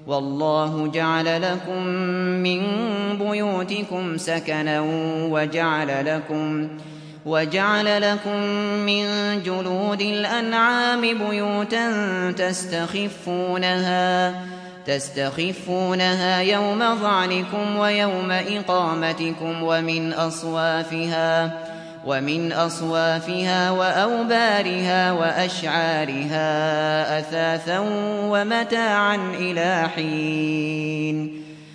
والله جعل لكم من بيوتكم سكنا وجعل لكم من جلود الأنعام بيوتا تستخفونها يوم ظعنكم ويوم إقامتكم ومن أصوافها وأوبارها وأشعارها أثاثا ومتاعا إلى حين